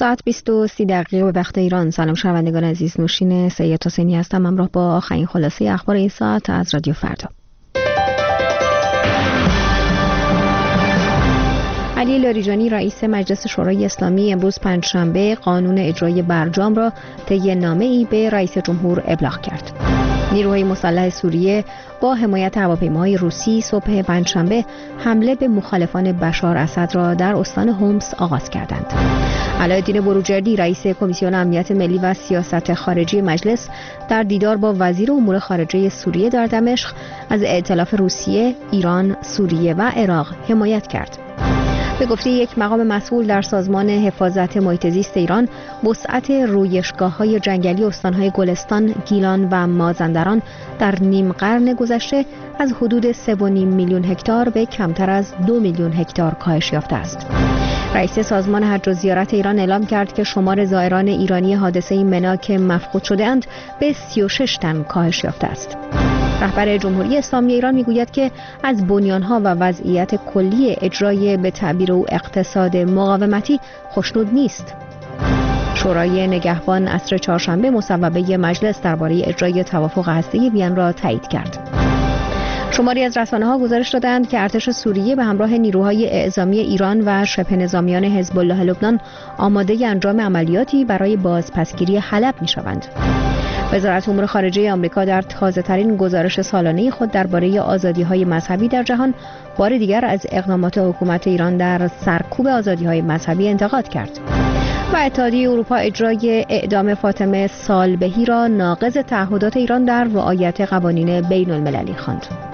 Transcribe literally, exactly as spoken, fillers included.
ساعت بیست و سی دقیقه به وقت ایران. سلام شنوندگان عزیز، نوشین سید حسینی هستم، همراه با آخرین خلاصه اخبار این ساعت از رادیو فردا. علی لاریجانی رئیس مجلس شورای اسلامی امروز پنجشنبه قانون اجرای برجام را طی نامه‌ای به رئیس جمهور ابلاغ کرد. نیروهای مسلح سوریه با حمایت هواپیماهای روسی صبح پنجشنبه حمله به مخالفان بشار اسد را در استان حمص آغاز کردند. علایالدین بروجردی رئیس کمیسیون امنیت ملی و سیاست خارجی مجلس در دیدار با وزیر امور خارجه سوریه در دمشق از ائتلاف روسیه، ایران، سوریه و عراق حمایت کرد. به گفته یک مقام مسئول در سازمان حفاظت محیط زیست ایران، وسعت رویشگاه‌های جنگلی استان‌های گلستان، گیلان و مازندران در نیم قرن گذشته از حدود سه و نیم میلیون هکتار به کمتر از دو میلیون هکتار کاهش یافته است. رئیس سازمان حج و زیارت ایران اعلام کرد که شمار زائران ایرانی حادثه منا که مفقود شده‌اند به سی و شش تن کاهش یافته است. رهبر جمهوری اسلامی ایران میگوید که از بنیانها و وضعیت کلی اجرای به تعبیر او اقتصاد مقاومتی خوشنود نیست. شورای نگهبان عصر چهارشنبه مصوبه مجلس درباره اجرای توافق هسته‌ای وین را تایید کرد. شماری از رسانه‌ها گزارش دادند که ارتش سوریه به همراه نیروهای اعزامی ایران و شبه نظامیان حزب الله لبنان آماده انجام عملیاتی برای بازپسگیری حلب می‌شوند. وزارت امور خارجه آمریکا در تازه‌ترین گزارش سالانه خود درباره آزادی‌های مذهبی در جهان بار دیگر از اقدامات حکومت ایران در سرکوب آزادی‌های مذهبی انتقاد کرد. و اتحادیه اروپا اجرای اعدام فاطمه صالبهی را ناقض تعهدات ایران در رعایت قوانین بین‌المللی خواند.